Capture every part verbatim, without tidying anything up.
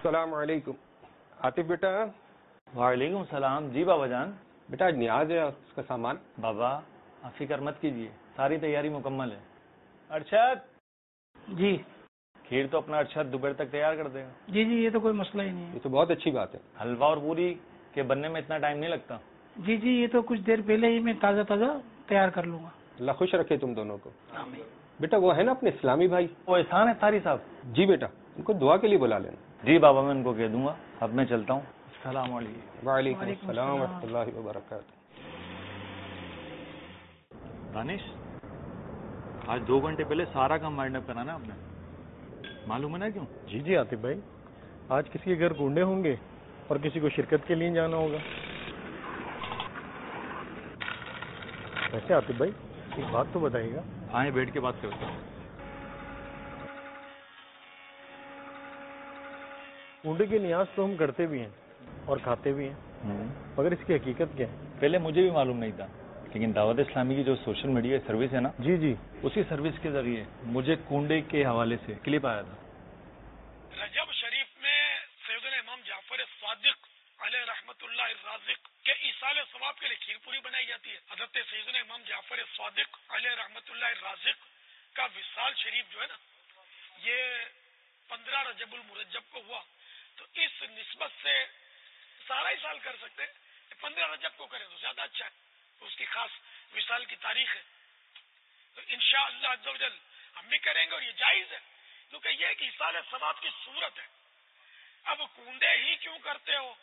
السلام علیکم. عاطف بیٹا. وعلیکم السلام. جی بابا جان. بیٹا آج نیاز ہے اس کا سامان. بابا آپ فکر مت کیجیے, ساری تیاری مکمل ہے. ارشد. جی. کھیر تو اپنا ارشد دوپہر تک تیار کر دے گا. جی جی یہ تو کوئی مسئلہ ہی نہیں ہے. یہ تو بہت اچھی بات ہے. حلوہ اور پوری کے بننے میں اتنا ٹائم نہیں لگتا. جی جی یہ تو کچھ دیر پہلے ہی میں تازہ تازہ تیار کر لوں گا. اللہ خوش رکھے تم دونوں کو. آمین. بیٹا وہ ہے نا اپنے اسلامی بھائی, وہ احسان ہے تاری صاحب. جی بیٹا ان کو دعا کے لیے بلا لینا. جی بابا میں ان کو کہہ دوں گا. اب میں چلتا ہوں. السلام علیکم. وعلیکم السلام ورحمۃ اللہ وبرکاتہ. دانش آج دو گھنٹے پہلے سارا کام وائنڈ اپ کرانا آپ نے, معلوم ہے نا کیوں؟ جی جی عاطف بھائی, آج کسی کے گھر گونڈے ہوں گے اور کسی کو شرکت کے لیے جانا ہوگا. ویسے عاطف بھائی ایک بات تو بتائیے گا. آئیں بیٹھ کے بات کرتے ہیں. گونڈے کی نیاز تو ہم کرتے بھی ہیں اور کھاتے بھی ہیں, مگر اس کی حقیقت کیا ہے؟ پہلے مجھے بھی معلوم نہیں تھا, لیکن دعوت اسلامی کی جو سوشل میڈیا سروس ہے نا, جی جی اسی سروس کے ذریعے مجھے کنڈے کے حوالے سے کلپ آیا تھا. رجب شریف میں سیدنا امام جعفر صادق علیہ رحمت اللہ الرازق کے ایصال ثواب کے لیے کھیر پوری بنائی جاتی ہے. حضرت سیدنا امام جعفر صادق علیہ رحمت اللہ الرازق کا وصال شریف جو ہے نا, یہ پندرہ رجب المرجب کو ہوا, تو اس نسبت سے سارا ہی سال کر سکتے ہیں. پندرہ رجب کو کریں تو زیادہ اچھا ہے, اس کی خاص وصال کی تاریخ ہے. تو انشاءاللہ عز و جل ہم بھی کریں گے, اور یہ جائز ہے کیونکہ یہ ایک ایصال ثواب کی صورت ہے. اب کنڈے ہی کیوں کرتے ہو,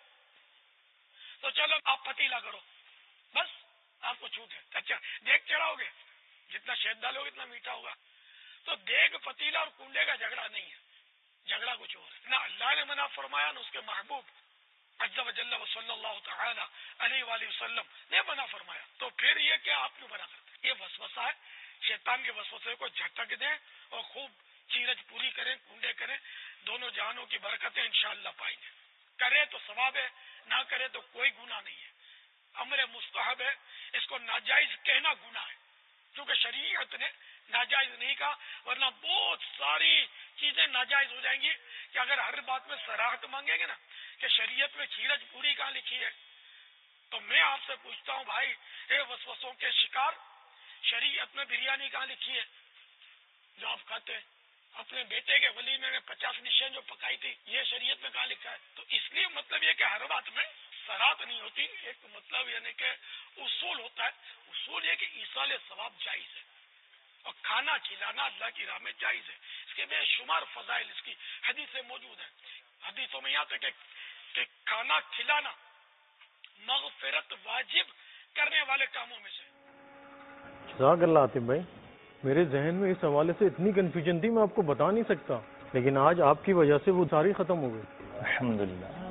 تو چلو آپ پتیلا کرو, بس آپ کو چھوٹ ہے. اچھا دیگ چڑھاؤ گے, جتنا شہد ڈالو گے اتنا میٹھا ہوگا. تو دیگ پتیلا اور کنڈے کا جھگڑا نہیں ہے, جھگڑا کچھ اور ہے. نہ اللہ نے منع فرمایا نہ اس کے محبوب عز و جل و صلی اللہ تعالی علیہ وآلہ وسلم نے منع فرمایا. تو پھر یہ کیا آپ کیوں منع کرتے؟ یہ وسوسہ ہے. شیطان کے وسوسے کو جھٹک دیں اور خوب چیرج پوری کریں, کنڈے کریں, دونوں جہانوں کی برکتیں انشاءاللہ پائیں گے. کرے تو ثواب ہے, نہ کرے تو کوئی گناہ نہیں ہے. امر مستحب ہے, اس کو ناجائز کہنا گناہ ہے, کیونکہ شریعت نے ناجائز نہیں کہا, ورنہ بہت ساری چیزیں ناجائز ہو جائیں گی کہ اگر ہر بات میں صراحت مانگیں گے نا کہ شریعت میں چیرج پوری کہاں لکھی ہے. تو میں آپ سے پوچھتا ہوں بھائی, اے وسوسوں کے شکار, شریعت میں بریانی کہاں لکھی ہے جو آپ کھاتے ہیں؟ اپنے بیٹے کے ولیمے میں پچاس ڈشیں جو پکائی تھی, یہ شریعت میں کہاں لکھا ہے؟ تو اس لیے مطلب یہ کہ ہر بات میں صراحت نہیں ہوتی. ایک مطلب یعنی کہ اصول ہوتا ہے. اصول یہ کہ ایصال ثواب جائز ہے, اور کھانا کھلانا اللہ کی راہ میں جائز ہے. اس کے بے شمار فضائل اس کی حدیثیں موجود ہیں. حدیثوں میں یہاں تک کہ کھانا کھلانا مغفرت واجب کرنے والے کاموں میں سے. جزاک اللہ عاطف بھائی, میرے ذہن میں اس حوالے سے اتنی کنفیوژن تھی میں آپ کو بتا نہیں سکتا, لیکن آج آپ کی وجہ سے وہ ساری ختم ہو گئی. الحمدللہ.